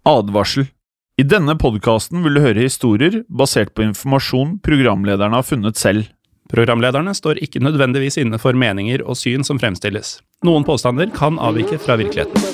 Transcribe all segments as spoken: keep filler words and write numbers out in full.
Advarsel. I denne podcasten vil du høre historier basert på informasjon programlederne har funnet selv. Programlederne står ikke nødvendigvis inne for meninger og syn som fremstilles. Noen påstander kan avvike fra virkeligheten.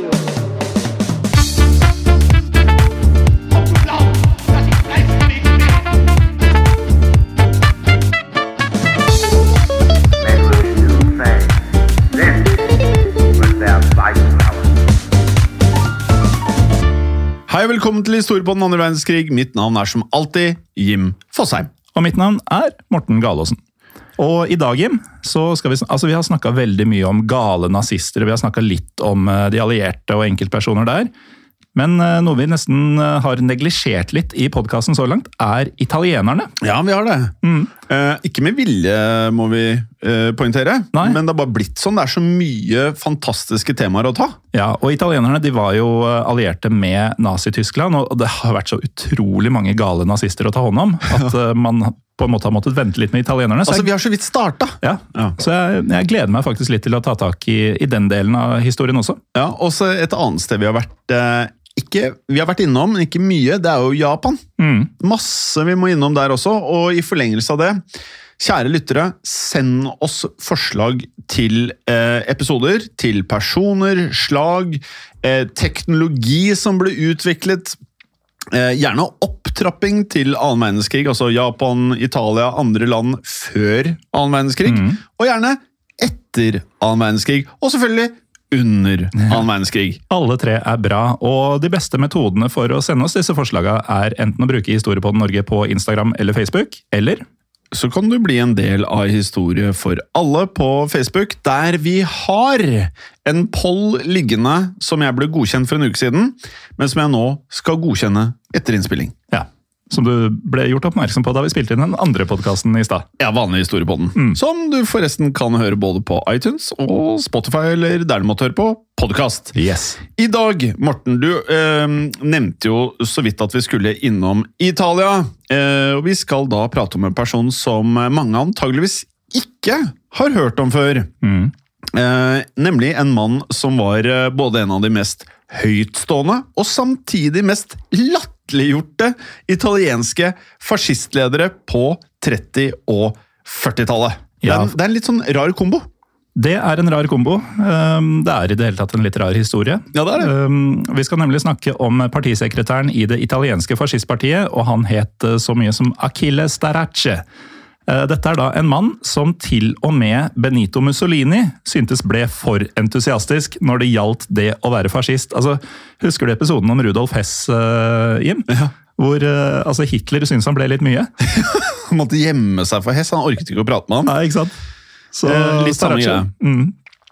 Hei og velkommen til Historie på den andre verdenskrig. Mitt navn er som alltid Jim Fosheim. Og mitt navn er Morten Galaasen. Og i dag, Jim, så skal vi, altså vi har snakket veldig mye om gale nazister, og vi har snakket litt om de allierte og enkeltpersoner der. Men noe vi nesten har neglisjert litt i podcasten så langt, er italienerne. Ja, vi har det. Mm. Eh, ikke med vilje, må vi eh, poengtere. Nei. Men det har bare blitt sånn. Det er så mye fantastiske temaer å ta. Ja, og italienerne de var jo allierte med Nazi-Tyskland, og det har vært så utrolig mange gale nazister å ta hånd om, at man på en måte har måttet vente litt med italienerne. Så altså, jeg, vi har så vidt startet. Ja, ja. Så jeg, jeg gleder meg faktisk litt til å ta tak i, i den delen av historien også. Ja, og så et annet sted vi har vært eh, ikke, vi har vært innom, men ikke mye, det er jo Japan. Mm. Masse vi må innom der også, og i forlengelse av det, kjære lyttere, send oss forslag til eh, episoder, til personer, slag, eh, teknologi som ble utviklet, eh, gjerne opptrapping til annen verdenskrig, altså Japan, Italia, andre land før annen verdenskrig, mm. og gjerne etter annen verdenskrig, og selvfølgelig under annen verdenskrig. Alle tre er bra, og de beste metodene for å sende oss disse forslagene er enten å bruke Historiepodden Norge på Instagram eller Facebook, eller så kan du bli en del av Historie for alle på Facebook, der vi har en poll liggende som jeg ble godkjent for en uke siden, men som jeg nå skal godkjenne etter innspilling. Ja, som du ble gjort oppmerksom på da vi spilte inn den andre podcasten i stad. Ja, vanlig Historiepodden. Mm. Som du forresten kan høre både på iTunes og Spotify, eller der du måtte høre på podcast. Yes. I dag, Morten, du eh, nevnte jo så vidt at vi skulle innom Italia, eh, og vi skal da prate om en person som mange antageligvis ikke har hørt om før. Mm. Eh, nemlig en mann som var både en av de mest høytstående og samtidig mest latterliggjorte italienske fascistledere på tretti- og førtitallet. Ja. Det, er, det er en litt sånn rar kombo. Det er en rar kombo. Det er i det hele tatt en litt rar historie. Ja, det er det. Vi skal nemlig snakke om partisekretæren i det italienske fascistpartiet, og han het så mye som Achille Starace. Dette er da en mann som til og med Benito Mussolini syntes ble for entusiastisk når det gjaldt det å være fascist. Altså, husker du episoden om Rudolf Hess, Jim? Ja. Hvor altså, Hitler syntes han ble litt mye. Han måtte gjemme seg for Hess, han orket ikke å prate med han. Nei, ikke sant? Så, eh, litt samme greie. Mm.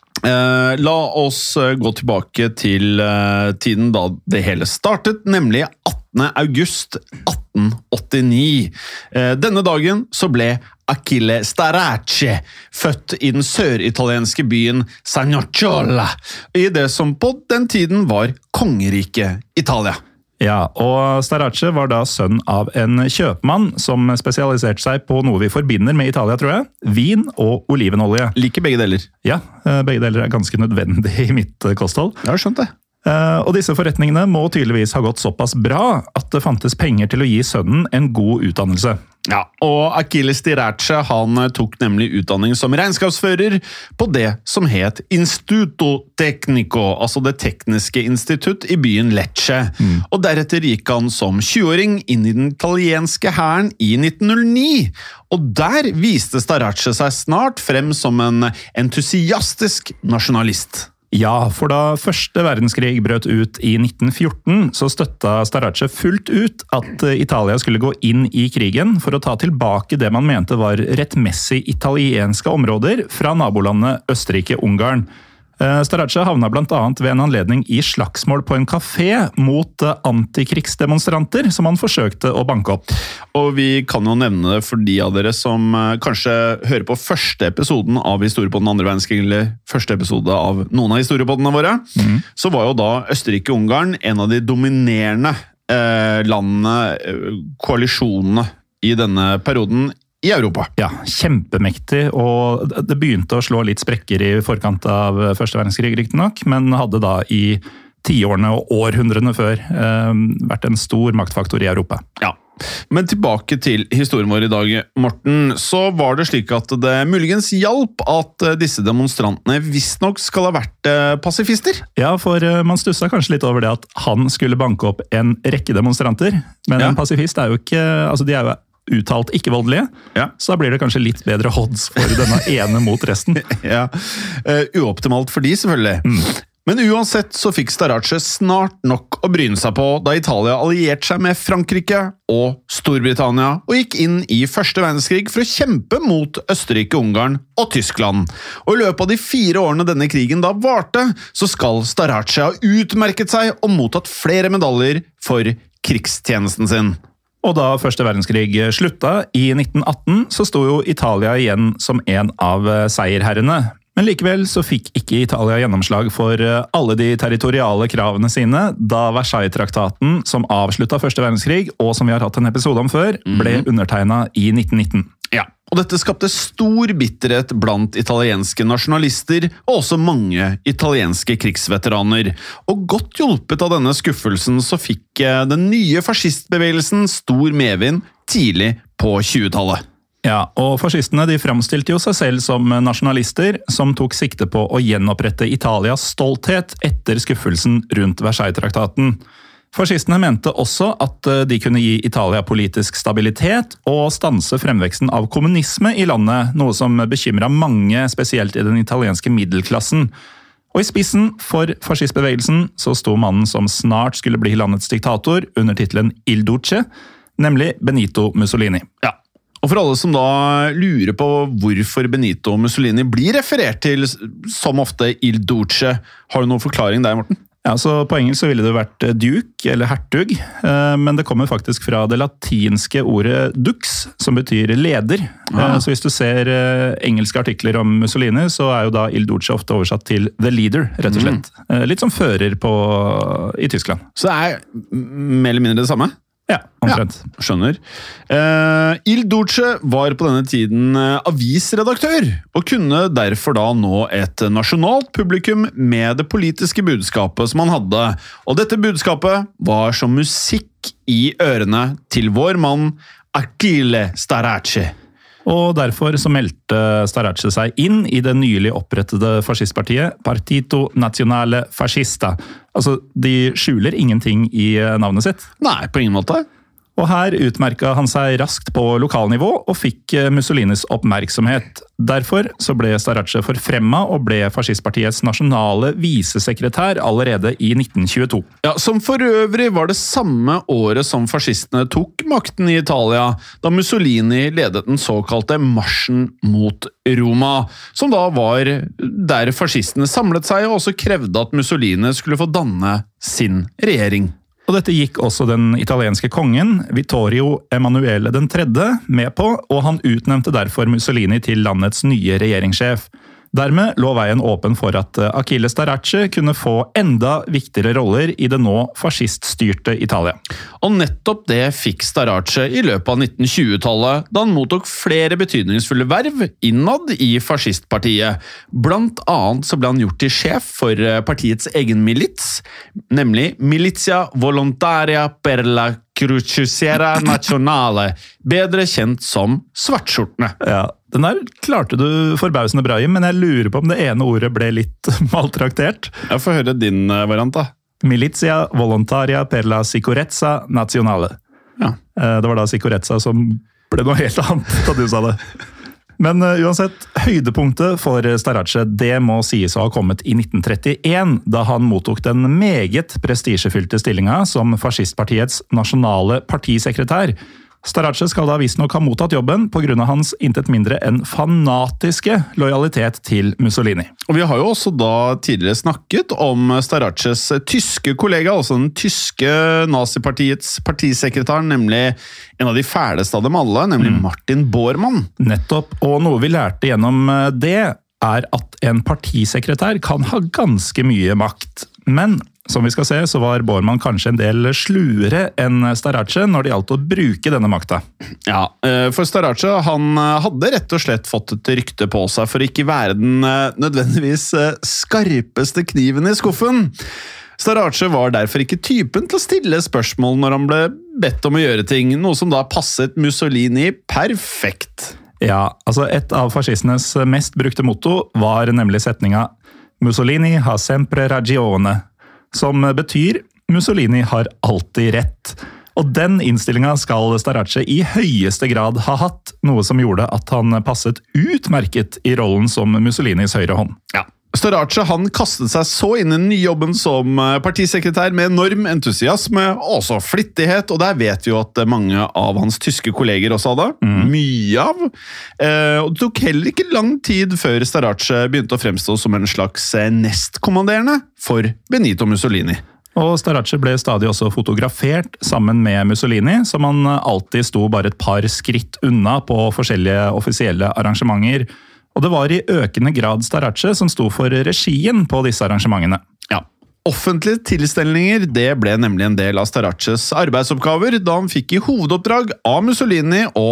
Eh, la oss gå tilbake til eh, tiden da det hele startet, nemlig attende august atten åttini. Eh, denne dagen så ble Achille Starace født i den søritalienske byen Sagnacciola, i det som på den tiden var kongeriket Italia. Ja, og Starace var da sønn av en kjøpmann som spesialiserte seg på noe vi forbinder med Italia, tror jeg. Vin og olivenolje. Liker begge deler. Ja, begge deler er ganske nødvendig i mitt kosthold. Jeg har skjønt det. Og disse forretningene må tydeligvis ha gått såpass bra at det fantes penger til å gi sønnen en god utdannelse. Ja, og Achille Starace han tok nemlig utdanning som regnskapsfører på det som het Instituto Tecnico, altså det tekniske institutt i byen Lecce. Mm. Og deretter gikk han som tjueåring inn i den italienske hæren i nitten null ni. Og der viste Starace seg snart frem som en entusiastisk nasjonalist. Ja, for da første verdenskrig brøt ut i nitten fjorten, så støtta Starace fullt ut at Italia skulle gå inn i krigen for å ta tilbake det man mente var rettmessig italienske områder fra nabolandet Østerrike-Ungarn. Starace havna blant annet ved en anledning i slagsmål på en kafé mot antikrigsdemonstranter som han forsøkte å banke opp. Og vi kan jo nevne det for de av dere som kanskje hører på første episoden av Historie på den andre verdenskrig, eller første episode av noen av historiepodene våre, mm. så var jo da Østerrike-Ungarn en av de dominerende eh, landene, koalisjonene i denne perioden i Europa. Ja, kjempemektig, og det begynte å slå litt sprekker i forkant av første verdenskrig, riktig nok, men hadde da i tiårene og århundrene før eh, vært en stor maktfaktor i Europa. Ja. Men tilbake til historien vår i dag, Morten, så var det slik at det muligens hjalp at disse demonstrantene visstnok skal ha vært pasifister. Ja, for man stussa kanskje litt over det at han skulle banke opp en rekke demonstranter, men ja. En pasifist er jo ikke, altså de er jo uttalt ikke voldelige, ja. Så da blir det kanskje litt bedre odds for denne ene mot resten. Ja, uh, uoptimalt for de selvfølgelig. Mm. Men uansett så fikk Starace snart nok å bryne seg på da Italia allierte seg med Frankrike og Storbritannia og gikk inn i første verdenskrig for å kjempe mot Østerrike, Ungarn og Tyskland. Og i løpet av de fire årene denne krigen da varte, så skal Starace ha utmerket seg og mottatt flere medaljer for krigstjenesten sin. Og da første verdenskrig slutta i nitten atten, så sto jo Italia igjen som en av seierherrene. Men likevel så fikk ikke Italia gjennomslag for alle de territoriale kravene sine da Versailles-traktaten, som avslutta første verdenskrig, og som vi har hatt en episode om før, ble undertegnet i nitten nitten. Ja, og dette skapte stor bitterhet blant italienske nasjonalister, og også mange italienske krigsveteraner. Og godt hjulpet av denne skuffelsen så fikk den nye fascistbevegelsen stor medvind tidlig på tjuetallet. Ja, og fascistene de framstilte jo seg selv som nasjonalister som tok sikte på å gjenopprette Italias stolthet etter skuffelsen rundt Versailles-traktaten. Fascistene mente også at de kunne gi Italia politisk stabilitet og stanse fremveksten av kommunisme i landet, noe som bekymret mange, spesielt i den italienske middelklassen. Og i spissen for fascistbevegelsen så sto mannen som snart skulle bli landets diktator under titelen Il Duce, nemlig Benito Mussolini. Ja. Og for alle som da lurer på hvorfor Benito Mussolini blir referert til som ofte Il Duce, har du noen forklaring der, Morten? Ja, så På engelsk så ville det vært duke eller hertug, men det kommer faktisk fra det latinske ordet dux, som betyr leder. Ah. Så hvis du ser engelske artikler om Mussolini, så er jo da Il Duce ofte oversatt til the leader, rett og slett. Mm. Litt som fører på, i Tyskland. Så det er mer eller mindre det samme? Ja, omtrent. Ja, skjønner. Uh, Il Duce var på denne tiden uh, avisredaktør, og kunne derfor da nå et nasjonalt publikum med det politiske budskapet som han hadde. Og dette budskapet var som musikk i ørene til vår mann Achille Starace. Og derfor så meldte Starace seg inn i det nylig opprettede fascistpartiet Partito Nazionale Fascista. Altså, de skjuler ingenting i navnet sitt. Nei, på ingen måte. Og her utmerket han seg raskt på lokalnivå og fikk Mussolinis oppmerksomhet. Derfor så ble Starace forfremmet og ble fascistpartiets nasjonale visesekretær allerede i nitten tjueto. Ja, som for øvrig var det samme året som fascistene tok makten i Italia, da Mussolini ledet den såkalte marsjen mot Roma, som da var der fascistene samlet seg og også krevde at Mussolini skulle få danne sin regjering. Og dette gikk også den italienske kongen, Vittorio Emanuele den tredje, med på, og han utnevnte derfor Mussolini til landets nye regjeringssjef. Dermed lå veien åpen for at Achille Starace kunne få enda viktigere roller i det nå fasciststyrte Italia. Og nettopp det fikk Starace i løpet av nitten tjue-tallet, da han mottok flere betydningsfulle verv innad i fascistpartiet. Blant annet så ble han gjort til sjef for partiets egen milits, nemlig Milizia Volontaria per la Crociera Nazionale, bedre kjent som svartskjortene. Ja, den der klarte du forbausende bra i, men jeg lurer på om det ene ordet ble litt maltraktert. Jeg får høre din variant da. Milizia Volontaria per la Sicurezza Nazionale. Ja. Det var da Sicurezza som ble noe helt annet da du sa det. Men uh, uansett, høydepunktet for Starace, det må sies å ha kommet i nitten trettien, da han mottok den meget prestisjefylte stillinga som fascistpartiets nasjonale partisekretær. Starace skal da visstnok ha mottatt jobben på grunn av hans intet mindre enn fanatiske lojalitet til Mussolini. Og vi har jo også da tidligere snakket om Staraces tyske kollega, altså den tyske nazipartiets partisekretær, nemlig en av de fæleste av dem alle, nemlig mm. Martin Bormann. Nettopp, og noe vi lærte gjennom det er at en partisekretær kan ha ganske mye makt, men som vi skal se, så var Bormann kanskje en del sluere enn Starace når det gjaldt å bruke denne makta. Ja, for Starace, han hadde rett og slett fått et rykte på seg for ikke være den nødvendigvis skarpeste kniven i skuffen. Starace var derfor ikke typen til å stille spørsmål når han ble bedt om å gjøre ting, noe som da passet Mussolini perfekt. Ja, altså et av fascistenes mest brukte motto var nemlig setninga «Mussolini har sempre ragione», som betyr «Mussolini har alltid rett». Og den innstillinga skal Starace i høyeste grad ha hatt, noe som gjorde at han passet utmerket i rollen som Mussolinis høyre hånd. Ja. Starace han kastet seg så inn i den nye jobben som partisekretær med enorm entusiasme og også flittighet, og der vet vi jo at mange av hans tyske kolleger også hadde. Mm. Mye av. Eh, og det tok heller ikke lang tid før Starace begynte å fremstå som en slags nestkommanderende for Benito Mussolini. Og Starace ble stadig også fotografert sammen med Mussolini, som han alltid sto bare et par skritt unna på forskjellige offisielle arrangementer. Og det var i økende grad Starace som sto for regien på disse arrangementene. Ja, offentlige tilstelninger det ble nemlig en del av Staraces arbeidsoppgaver, da han fikk i hovedoppdrag av Mussolini å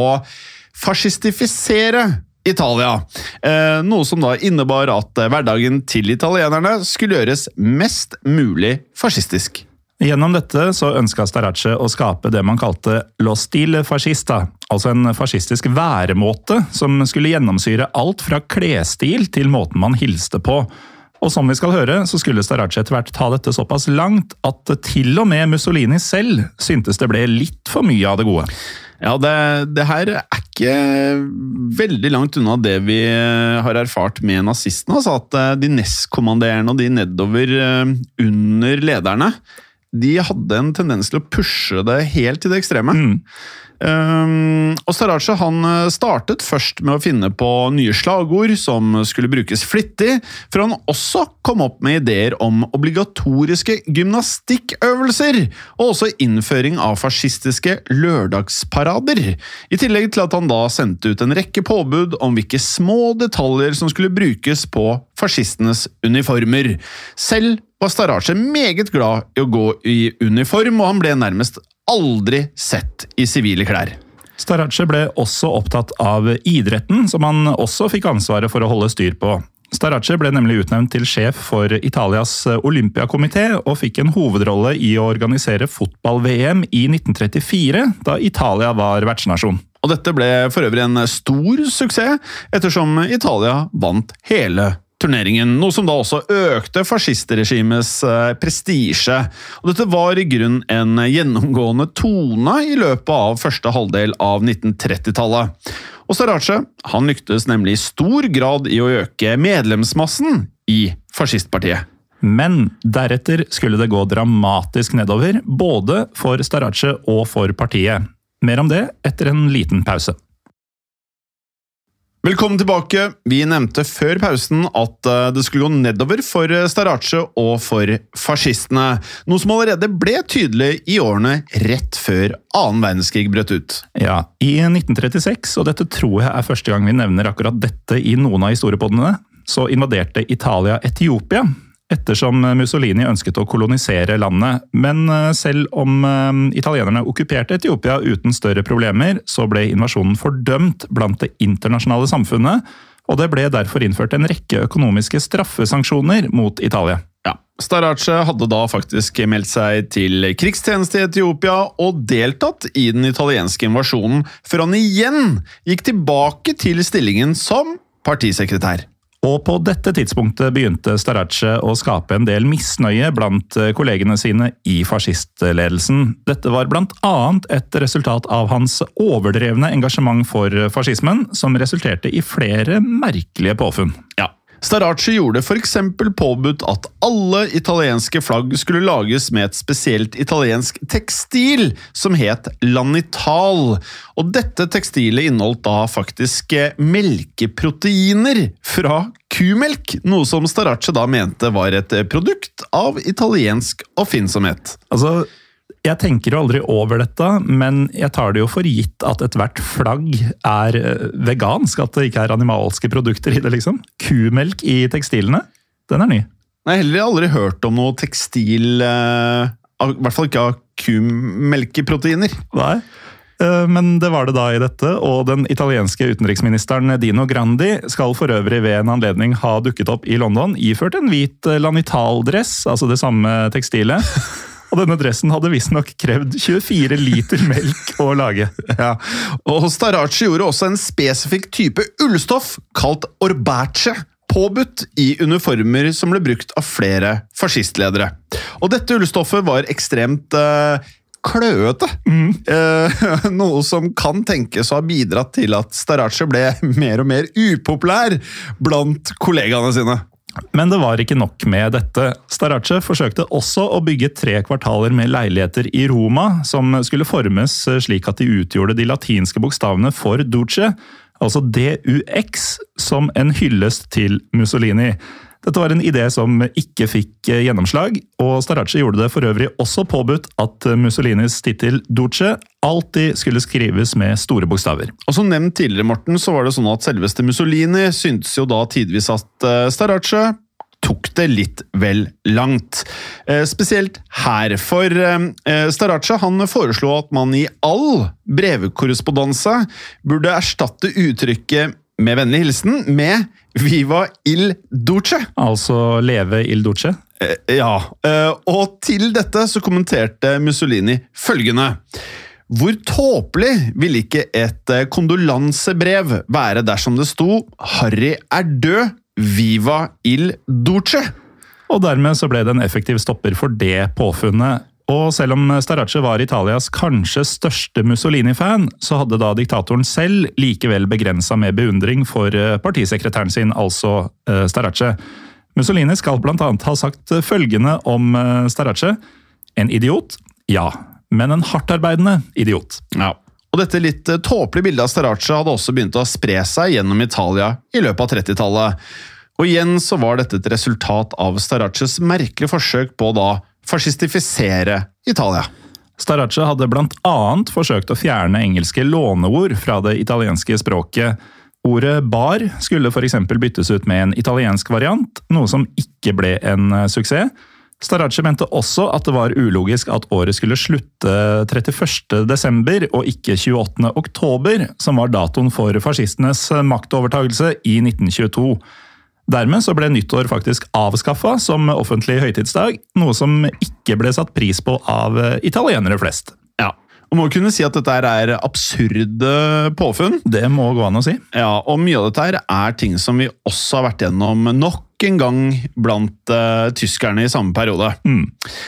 fascistifisere Italia, eh, noe som da innebar at hverdagen til italienerne skulle gjøres mest mulig fascistisk. Gjennom dette så ønsket Starace å skape det man kalte lo stile fascista, altså en fascistisk væremåte som skulle gjennomsyre alt fra klesstil til måten man hilste på. Og som vi skal høre, så skulle Starace etter hvert ta dette såpass langt at til og med Mussolini selv syntes det ble litt for mye av det gode. Ja, det, det her er ikke veldig langt unna det vi har erfart med nazistene, altså at de nestkommanderende og de nedover under lederne, de hadde en tendens til å pushe det helt til det ekstreme. Mm. Um, og Starace han startet først med å finne på nye slagord som skulle brukes flittig, for han også kom opp med ideer om obligatoriske gymnastikkøvelser, og også innføring av fascistiske lørdagsparader, i tillegg til at han da sendte ut en rekke påbud om hvilke små detaljer som skulle brukes på fascistenes uniformer. Selv var Starace meget glad i å gå i uniform, og han ble nærmest aldri sett i sivile klær. Starace ble også opptatt av idretten, som han også fikk ansvaret for å holde styr på. Starace ble nemlig utnevnt til sjef for Italias Olympiakomité og fikk en hovedrolle i å organisere fotball-V M i nitten trettifire, da Italia var vertsnasjon. Og dette ble for øvrig en stor suksess, ettersom Italia vant hele turneringen, noe som da også økte fascistregimets prestisje. Og dette var i grunn en gjennomgående tone i løpet av første halvdel av nitten trettitallet. Og Starace, han lyktes nemlig i stor grad i å øke medlemsmassen i fascistpartiet. Men deretter skulle det gå dramatisk nedover, både for Starace og for partiet. Mer om det etter en liten pause. Velkommen tilbake. Vi nevnte før pausen at det skulle gå nedover for Starace og for fascistene, noe som allerede ble tydelig i årene rett før annen verdenskrig brøt ut. Ja, i nitten trettiseks, og dette tror jeg er første gang vi nevner akkurat dette i noen av historiepodene, så invaderte Italia Etiopia, ettersom Mussolini ønsket å kolonisere landet. Men selv om italienerne okkuperte Etiopia uten større problemer, så ble invasjonen fordømt blant det internasjonale samfunnet, og det ble derfor innført en rekke økonomiske straffesanksjoner mot Italia. Ja, Starace hadde da faktisk meldt seg til krigstjeneste i Etiopia og deltatt i den italienske invasjonen, før han igjen gikk tilbake til stillingen som partisekretær. Og på dette tidspunktet begynte Starace å skape en del misnøye blant kollegene sine i fascistledelsen. Dette var blant annet et resultat av hans overdrevne engasjement for fascismen, som resulterte i flere merkelige påfunn. Ja. Starace gjorde for eksempel påbudt at alle italienske flagg skulle lages med et spesielt italiensk tekstil som het lanital. Og dette tekstilet inneholdt da faktisk melkeproteiner fra kumelk, noe som Starace da mente var et produkt av italiensk oppfinnsomhet. Altså, jeg tenker jo aldri over dette, men jeg tar det jo for gitt at et hvert flagg er vegansk, at det ikke er animalske produkter i det, liksom. Kumelk i tekstilene, den er ny. Jeg har heller aldri hørt om noe tekstil, i hvert fall ikke av kumelkeproteiner. Nei. Men det var det da i dette, og den italienske utenriksministeren Dino Grandi skal for øvrig ved en anledning ha dukket opp i London, iført en hvit lanitaldress, altså det samme tekstilet. Og denne dressen hadde visstnok krevd tjuefire liter melk å lage. Ja. Og Starace gjorde også en spesifikk type ullstoff, kalt orbace, påbudt i uniformer som ble brukt av flere fascistledere. Og dette ullstoffet var ekstremt uh, kløete. Mm. Uh, noe som kan tenkes å ha bidratt til at Starace ble mer og mer upopulær blant kollegaene sine. Men det var ikke nok med dette. Starace forsøkte også å bygge tre kvartaler med leiligheter i Roma, som skulle formes slik at de utgjorde de latinske bokstavene for Duce, altså D U X, som en hyllest til Mussolini. Dette var en idé som ikke fikk gjennomslag, og Starace gjorde det for øvrig også påbudt at Mussolinis tittel Duce alltid skulle skrives med store bokstaver. Og som nevnt tidligere, Morten, så var det sånn at selveste Mussolini syntes jo da tidvis at Starace tok det litt vel langt. Spesielt her, for Starace han foreslo at man i all brevkorrespondanse burde erstatte uttrykket med vennlig hilsen med Viva il Duce. Altså leve il Duce? Ja, og til dette så kommenterte Mussolini følgende: hvor tåpelig vil ikke et kondolansebrev være dersom det sto Harry er død, Viva il Duce? Og dermed så ble det en effektiv stopper for det påfunnet. Og selv om Starace var Italias kanskje største Mussolini-fan, så hadde da diktatoren selv likevel begrenset med beundring for partisekretæren sin, altså Starace. Mussolini skal blant annet ha sagt følgende om Starace: en idiot? Ja, men en hardtarbeidende idiot. Ja. Og dette litt tåpelige bildet av Starace hadde også begynt å spre seg gjennom Italia i løpet av trettitallet. Og igjen så var dette et resultat av Staraces merkelige forsøk på da fascistifisere Italia. Starace hadde blant annet forsøkt å fjerne engelske låneord fra det italienske språket. Ordet bar skulle for eksempel byttes ut med en italiensk variant, noe som ikke ble en suksess. Starace mente også at det var ulogisk at året skulle slutte trettiførste desember og ikke tjueåttende oktober, som var datoen for fascistenes maktovertagelse i nitten tjueto. Dermed så ble nyttår faktisk avskaffet som offentlig høytidsdag, noe som ikke ble satt pris på av italienere flest. Ja, og må kunne si at dette er absurde påfunn. Det må gå an å si. Ja, og mye av dette er ting som vi også har vært gjennom nok en gang blant uh, tyskerne i samme periode. Mm.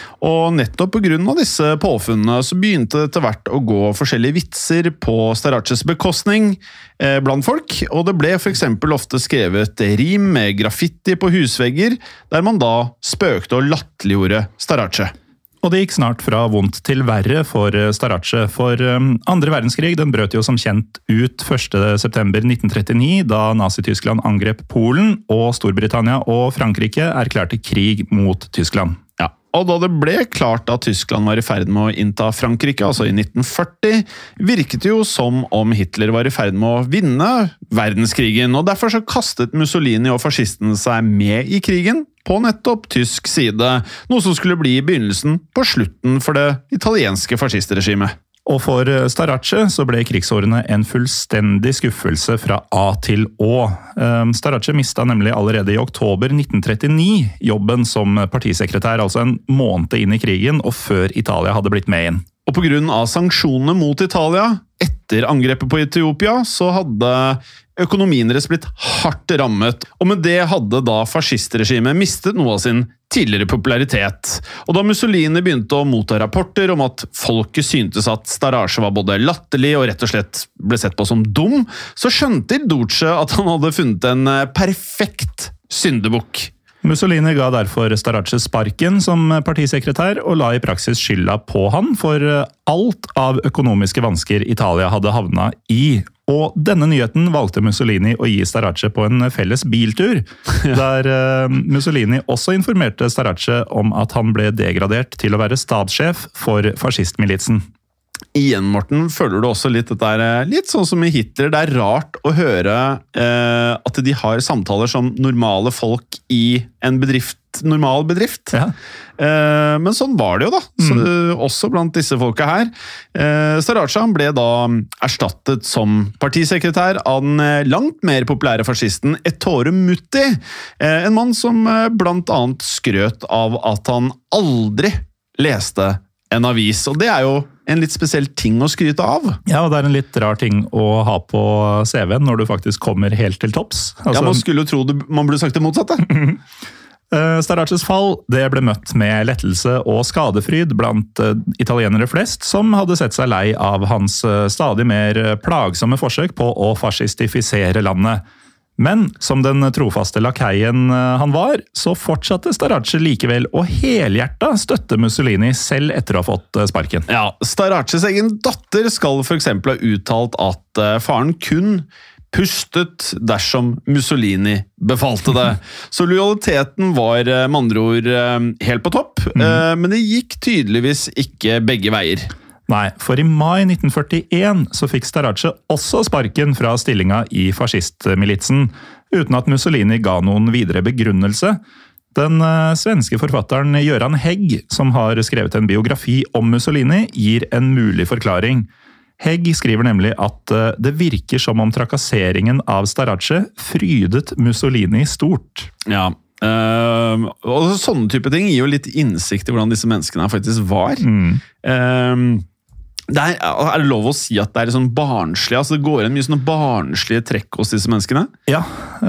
Og nettopp på grunn av disse påfunnene så begynte det etter hvert å gå forskjellige vitser på Staraces bekostning eh, blant folk, og det ble for eksempel ofte skrevet rim med graffiti på husvegger, der man da spøkte og latterliggjorde Starace. Og det gikk snart fra vondt til verre for Starace, for andre verdenskrig den brøt jo som kjent ut første september nitten trettini, da Nazi-Tyskland angrep Polen, og Storbritannia og Frankrike erklærte krig mot Tyskland. Ja, og da det ble klart at Tyskland var i ferd med å innta Frankrike, altså i nitten førti, virket det jo som om Hitler var i ferd med å vinne verdenskrigen, og derfor så kastet Mussolini og fascistene seg med i krigen, på nettopp tysk side, noe som skulle bli begynnelsen på slutten for det italienske fascistregimet. Og for Starace så ble krigsårene en fullstendig skuffelse fra A til Å. Starace mistet nemlig allerede i oktober nitten trettini jobben som partisekretær, altså en måned inn i krigen, og før Italia hadde blitt med inn. Og på grunn av sanksjonene mot Italia, etter angrepet på Etiopia, så hadde økonomien deres blitt hardt rammet, og med det hadde da fascistregimet mistet noe av sin tidligere popularitet. Og da Mussolini begynte å motta rapporter om at folket syntes at Starace var både latterlig og rett og slett ble sett på som dum, så skjønte Duce at han hadde funnet en perfekt syndebukk. Mussolini ga derfor Starace sparken som partisekretær og la i praksis skylda på han for alt av økonomiske vansker Italia hadde havnet i. Og denne nyheten valgte Mussolini å gi Starace på en felles biltur, der Mussolini også informerte Starace om at han ble degradert til å være stabssjef for fascistmilitsen. Igjen, Morten, føler du også litt dette er litt sånn som i Hitler. Det er rart å høre eh, at de har samtaler som normale folk i en bedrift, normal bedrift. Ja. Eh, men sånn var det jo da, så, mm. også blant disse folka her. Eh, Starace ble da erstattet som partisekretær av den langt mer populære fascisten Ettore Muti, eh, en mann som blant annet skrøt av at han aldri leste en avis, og det er jo en litt spesiell ting å skryte av. Ja, og det er en litt rar ting å ha på C V-en når du faktisk kommer helt til topps. Altså, ja, man skulle jo tro det, man burde sagt det motsatte. Staraces fall, det ble møtt med lettelse og skadefryd blant italienere flest, som hadde sett seg lei av hans stadig mer plagsomme forsøk på å fascistifisere landet. Men som den trofaste lakeien han var, så fortsatte Starace likevel å helhjerta støtte Mussolini selv etter å ha fått sparken. Ja, Staraces egen datter skal for eksempel ha uttalt at faren kun pustet dersom Mussolini befalte det. Så lojaliteten var med andre ord helt på topp, mm. men det gikk tydeligvis ikke begge veier. Nei, for i mai nitten førtien så fikk Starace også sparken fra stillinga i fascistmilitsen, uten at Mussolini ga noen videre begrunnelse. Den uh, svenske forfatteren Göran Hägg, som har skrevet en biografi om Mussolini, gir en mulig forklaring. Hägg skriver nemlig at uh, det virker som om trakasseringen av Starace frydet Mussolini stort. Ja, Uh, og sånne type ting gir jo litt innsikt i hvordan disse menneskene faktisk var. Mm. Uh, det er, er det lov å si at det er sånn barnslig, altså det går inn mye sånne barnslige trekk hos disse menneskene? Ja,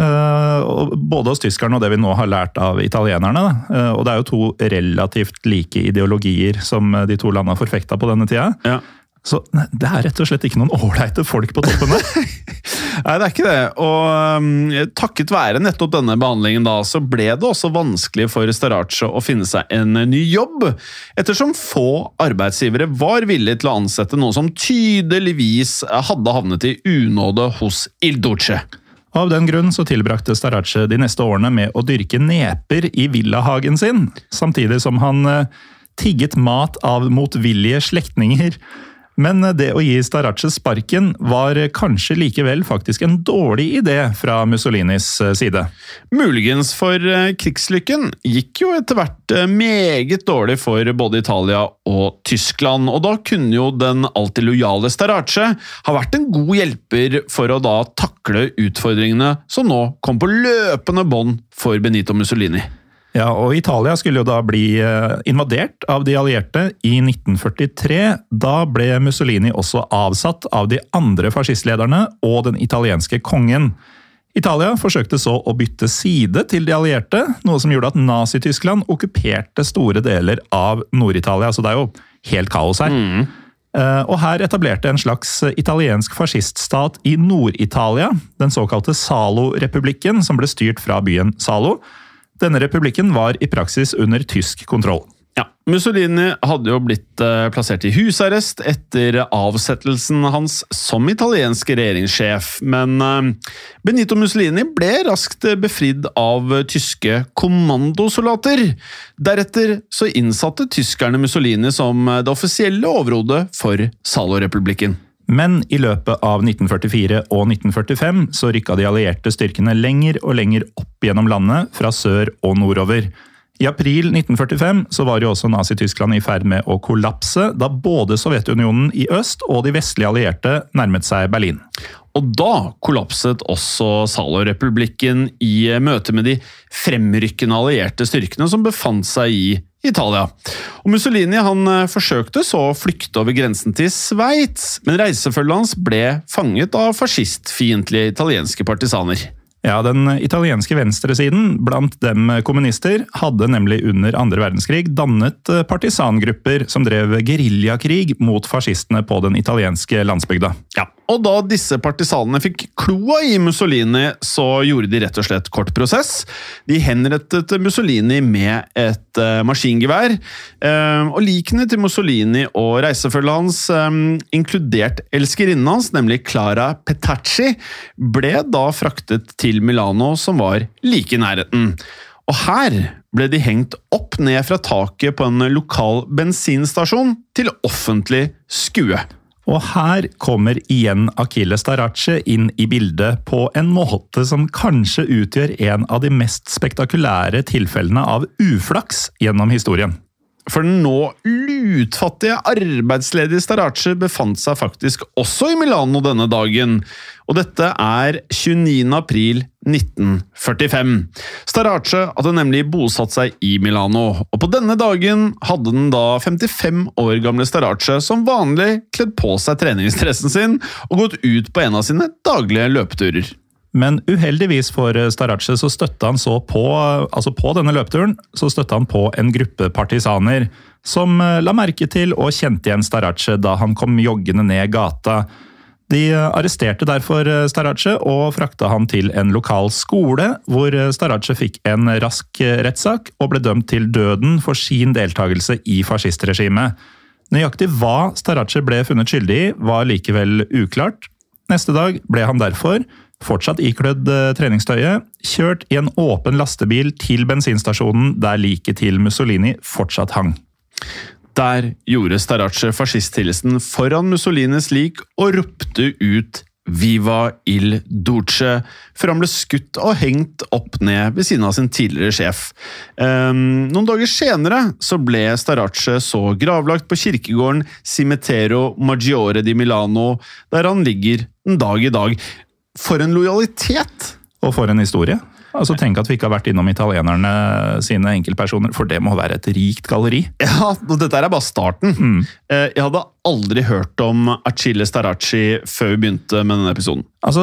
uh, både hos tyskerne og det vi nå har lært av italienerne. Uh, og det er jo to relativt like ideologier som de to landene forfekta på denne tida. Ja. Så det er rett og slett ikke noen ålreite folk på toppen der. Nei, det er ikke det. Og um, takket være nettopp denne behandlingen da, så ble det også vanskelig for Starace å finne seg en ny jobb, ettersom få arbeidsgivere var villige til å ansette noen som tydeligvis hadde havnet i unåde hos Il Duce. Av den grunn så tilbrakte Starace de neste årene med å dyrke neper i villahagen sin, samtidig som han uh, tigget mat av motvillige slektninger. Men det å gi Starace sparken var kanskje likevel faktisk en dårlig idé fra Mussolinis side. Muligens, for krigslykken gikk jo etter hvert meget dårlig for både Italia og Tyskland, og da kunne jo den alltid lojale Starace ha vært en god hjelper for å da takle utfordringene som nå kom på løpende bånd for Benito Mussolini. Ja, og Italia skulle jo da bli invadert av de allierte i nitten førtitre. Da ble Mussolini også avsatt av de andre fascistlederne og den italienske kongen. Italia forsøkte så å bytte side til de allierte, noe som gjorde at Nazi-Tyskland okkuperte store deler av Nord-Italia, så det er jo helt kaos her. Mm. Og her etablerte en slags italiensk fasciststat i Nord-Italia, den såkalte Salo-republikken, som ble styrt fra byen Salo. Denne republikken var i praksis under tysk kontroll. Ja, Mussolini hadde jo blitt eh, plassert i husarrest etter avsettelsen hans som italiensk regjeringssjef, men eh, Benito Mussolini ble raskt befridd av tyske kommandosoldater. Deretter så innsatte tyskerne Mussolini som det offisielle overhodet for Salo-republikken. Men i løpet av nitten førtifire og nitten førtifem så rykka de allierte styrkene lenger og lenger opp gjennom landet, fra sør og nordover. I april nitten førtifem så var jo også Nazi-Tyskland i ferd med å kollapse, da både Sovjetunionen i øst og de vestlige allierte nærmet seg Berlin. Og da kollapset også Salo-republikken i møte med de fremrykkende allierte styrkene som befant seg i Italia. Og Mussolini han forsøkte så å flykte over grensen til Sveits, men reisefølget hans ble fanget av fascistfiendtlige italienske partisaner. Ja, den italienske venstresiden, blant dem kommunister, hadde nemlig under andre verdenskrig dannet partisangrupper som drev guerillakrig mot fascistene på den italienske landsbygda. Ja, og da disse partisanene fikk kloa i Mussolini, så gjorde de rett og slett kort prosess. De henrettet Mussolini med et uh, maskingevær, uh, og likene til Mussolini og reisefølget hans, um, inkludert elskerinnen hans, nemlig Clara Petacci, ble da fraktet til Milano, som var like i nærheten. Og her ble de hengt opp ned fra taket på en lokal bensinstasjon til offentlig skue. Og her kommer igjen Achille Starace inn i bildet på en måte som kanskje utgjør en av de mest spektakulære tilfellene av uflaks gjennom historien. For den nå lutfattige arbeidsledige Starace befant seg faktisk også i Milano denne dagen, og dette er tjueniende april nitten førtifem. Starace hadde nemlig bosatt seg i Milano, og på denne dagen hadde den da femtifem år gamle Starace som vanlig kledd på seg treningsdressen sin og gått ut på en av sine daglige løpeturer. Men uheldigvis for Starace så støtte han så på, altså på denne løpeturen, så støtte han på en gruppe partisaner som la merke til og kjente igjen Starace da han kom joggende ned gata. De arresterte derfor Starace og frakta han til en lokal skole, hvor Starace fikk en rask rettssak og ble dømt til døden for sin deltakelse i fascistregimet. Nøyaktig hva Starace ble funnet skyldig i var likevel uklart. Neste dag ble han derfor fortsatt iklødd treningstøyet, kjørt i en åpen lastebil til bensinstasjonen der liket til Mussolini fortsatt hang. Der gjorde Starace fascisthilsen foran Mussolinis lik og ropte ut «Viva il Duce», før han ble skutt og hengt opp ned ved siden av sin tidligere sjef. Um, noen dager senere så ble Starace så gravlagt på kirkegården Cimitero Maggiore di Milano, der han ligger en dag i dag. For en lojalitet! Og for en historie. Altså tenk at vi ikke har vært innom italienerne sine enkeltpersoner, for det må være et rikt galleri. Ja, og dette er bare starten. Mm. Jeg hadde aldri hørt om Achille Starace før vi begynte med denne episoden. Altså,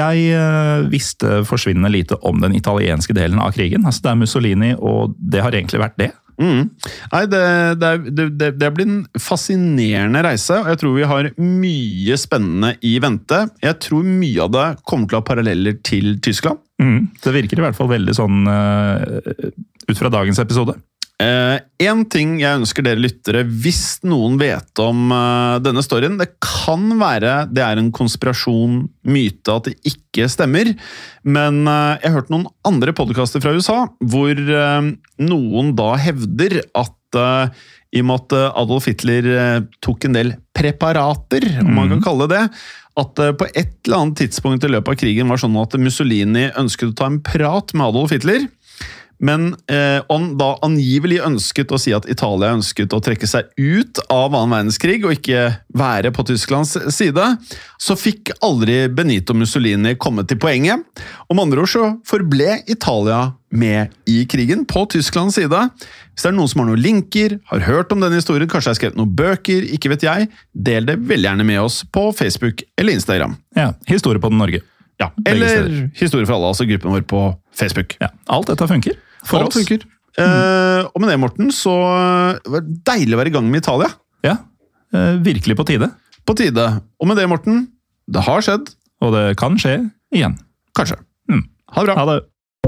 jeg visste forsvinnende lite om den italienske delen av krigen. Altså, det er Mussolini, og det har egentlig vært det. Mm. Nei, det, det, det, det blir en fascinerende reise, og jeg tror vi har mye spennende i vente. Jeg tror mye av det kommer til å ha paralleller til Tyskland. Mm. Det virker i hvert fall veldig sånn uh, ut fra dagens episode. Uh, en ting jeg ønsker dere lyttere, hvis noen vet om uh, denne storyen, det kan være det er en konspirasjon, myte, at det ikke stemmer, men uh, jeg har hørt noen andre podcaster fra U S A, hvor uh, noen da hevder at uh, i og med at Adolf Hitler uh, tok en del preparater, om man kan kalle det, at uh, på et eller annet tidspunkt i løpet av krigen var sånn at Mussolini ønsket å ta en prat med Adolf Hitler, men eh, han da angivelig ønsket å si at Italia ønsket å trekke seg ut av annen verdenskrig og ikke være på Tysklands side, så fikk aldri Benito Mussolini komme til poenget. Om andre ord så forble Italia med i krigen på Tysklands side. Hvis det er noen som har noen linker, har hørt om denne historien, kanskje har skrevet noen bøker, ikke vet jeg, del det veldig gjerne med oss på Facebook eller Instagram. Ja, Historie på den Norge. Ja, eller Historie for alle, altså gruppen vår på Facebook. Ja, alt dette funker. For alt oss. funker. Mm. Uh, og med det, Morten, så var det deilig å være i gang med Italia. Ja, uh, virkelig på tide. På tide. Og med det, Morten, det har skjedd. Og det kan skje igjen. Kanskje. Mm. Ha det bra. Ha det.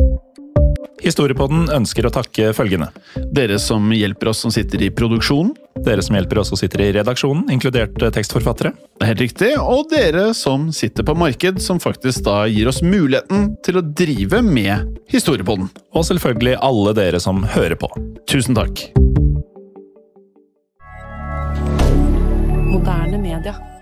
Historiepodden ønsker å takke følgende. Dere som hjelper oss som sitter i produksjonen. Dere som hjelper oss som sitter i redaksjonen, inkludert tekstforfattere. Det er helt riktig. Og dere som sitter på marked, som faktisk da gir oss muligheten til å drive med Historiepodden. Og selvfølgelig alle dere som hører på. Tusen takk. Moderne media.